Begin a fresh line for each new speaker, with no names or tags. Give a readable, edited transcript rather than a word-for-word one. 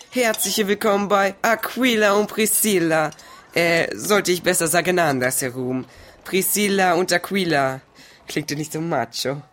Herzlich willkommen bei Aquila und Priscilla. Sollte ich besser sagen andersherum. Priscilla und Aquila. Klingt ja nicht so macho.